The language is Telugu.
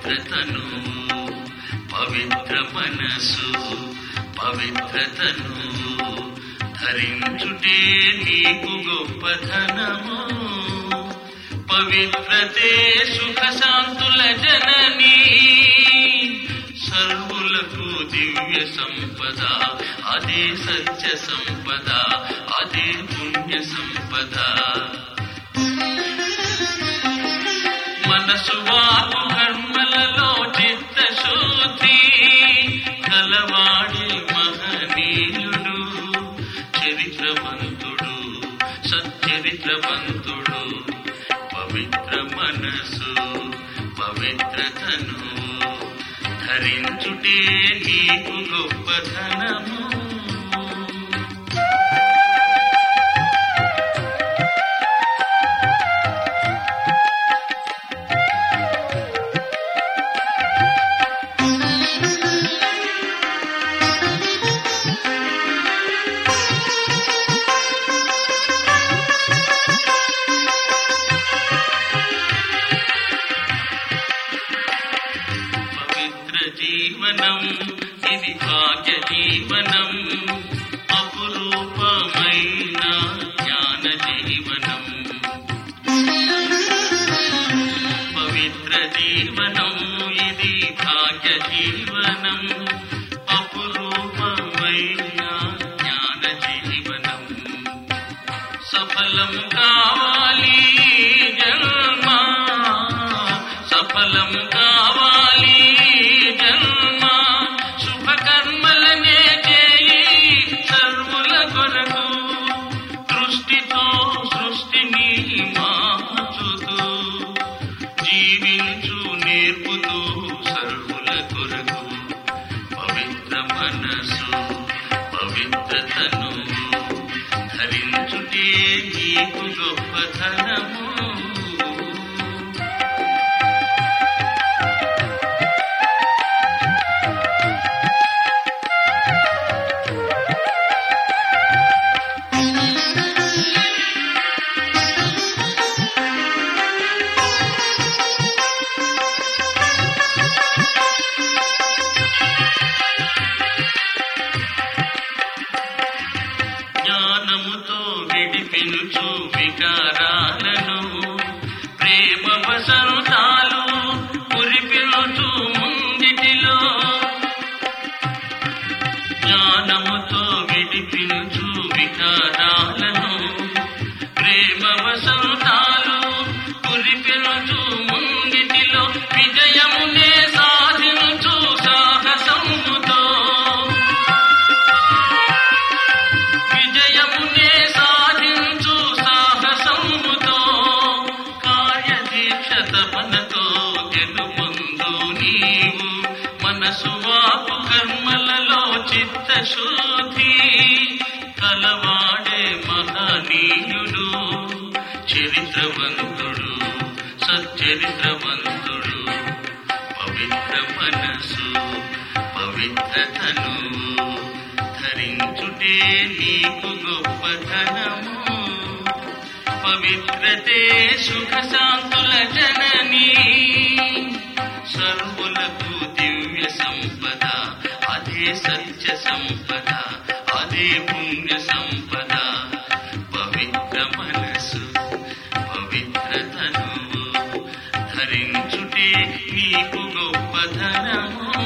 పవిత్రతను పవిత్ర మనసు పవిత్రతను ధరించుటే నీకు గొప్పధనము. పవిత్రతే సుఖ శాంతుల జననీ, సర్వులకు దివ్య సంపద, అదే సత్య సంపద, అదే పుణ్య సంపద. మనసు వాకు కర్మలలో చిత్తశుద్ధి కలవాడి మహనీయుడు, చరిత్రవంతుడు సచ్చరిత్రవంతుడు. పవిత్ర మనసు పవిత్రతను ధరించుటే నీకు గొప్పధనము. జీవనం ఇది భాగ్య జీవనం, అపురూపమైన జ్ఞాన జీవనం. పవిత్ర జీవనం ఇది భాగ్య జీవనం, అపురూపమైన జ్ఞాన జీవనం. సఫలం కావాలి జన్మ, సఫలం కావాలి జన్మ, శుభకర్మలనే చేయి సర్వుల కొరకు. దృష్టితో సృష్టిని మార్చుతూ జీవించు నేర్పుతూ సర్వుల కొరకు. పవిత్ర మనసు పవిత్రతను ధరించుటే నీకు గొప్పధనము. జ్ఞానముతో విడిపించు వికారాలను, ప్రేమ వసంతాలు కురిపించు ముంగిటిలో. జ్ఞానముతో విడిపించు వికారాలను, ప్రేమ వసంతాలు కురిపించు ముంగిటిలో. విజయమునే సాధించు సాహసముతో, విజయమునే సాధించు సాహసముతో. కార్యదీక్ష తపనతో గెలుపొందు నీవు, మనసు వాకు కర్మలలో చిత్తశుద్ధి కలవాడే మహనీయుడు, చరిత్రవంతుడు సచ్చరిత్రవంతుడు. పవిత్ర మనసు పవిత్రతను ధరించుటే నీకు గొప్పధనము. పవిత్రతే సుఖ శాంతుల జననీ, సర్వులకు దివ్య సంపద, అదే సత్య సంపద, అదే పుణ్య సంపద. పవిత్ర మనసు పవిత్రతను ధరించుటే నీకు గొప్పధనము.